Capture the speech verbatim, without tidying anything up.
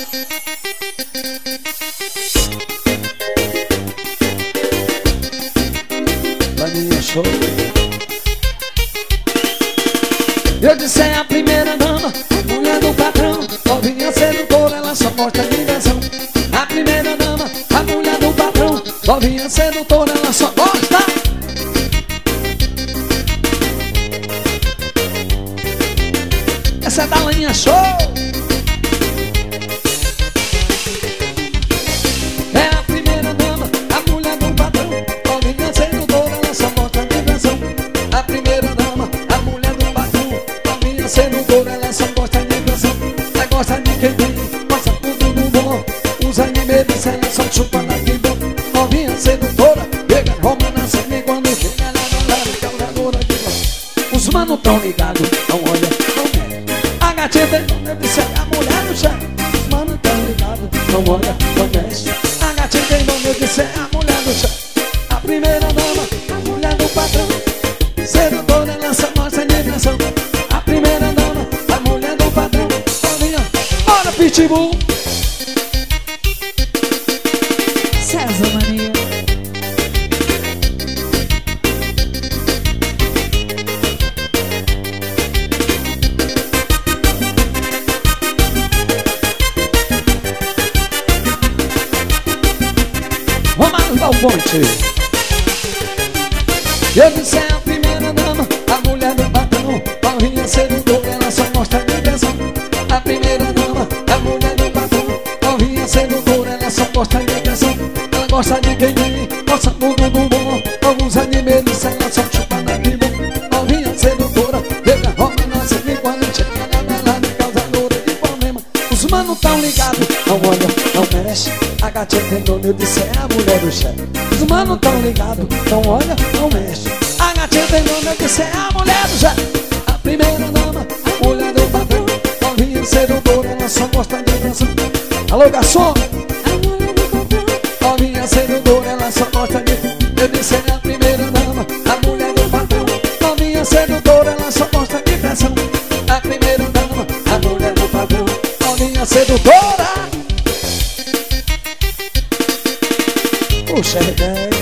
Vaninha show. Eu disse é a primeira dama, mulher do patrão, novinha sedutora, ela só gosta de diversão. A primeira dama, a mulher do patrão, novinha sedutora, ela só gosta. Essa é da Laninha show. É a primeira dama, a mulher do patrão, novinha sedutora, ela só gosta de diversão. A primeira dama, a mulher do patrão, novinha sedutora, ela só gosta de diversão. Ela gosta de quem tem, gosta tudo do bom. Usa de medo, ela só chupa na que bom. Novinha sedutora, pega Roma na cena quando chega ela não lava, causadora de bom. Os manos tão ligados, não olha, não quer. A gatinha tem nome, deve ser a mulher do chefe. Os manos tão ligados, não olha, não mexe. A gatinha tem nome, deve ser a mulher do chefe. A primeira dama, a mulher do patrão, sedutora, ela só mostra diversão. A primeira dama, a mulher do patrão, novinha, bora pitbull. César Mania. Romário Valponte. Eu disse é a primeira dama, a mulher do patrão, novinha sedutora, ela só gosta de diversão. A primeira dama, a mulher do patrão, novinha sedutora, ela só gosta de diversão. Ela gosta de quem tem, gosta tudo do bom. Não usa de medo, ela só chupa na que bom. Novinha sedutora, pega rola na cena quando chega na balada, causadora de problema. Os manos tão ligados, não olha, não mexe. A gatinha tem dono, eu disse é a mulher do chefe. Os manos tão ligados, não olha, não mexe. A gatinha tem dono, eu disse é a mulher do chefe. A primeira dama, a mulher do patrão, novinha sedutora, ela só gosta de diversão. Alô, garçom! Novinha sedutora, ela só gosta de... Eu disse é a primeira dama, a mulher do patrão, novinha sedutora, ela só gosta de diversão. A primeira dama, a mulher do patrão, novinha sedutora. Puxa, é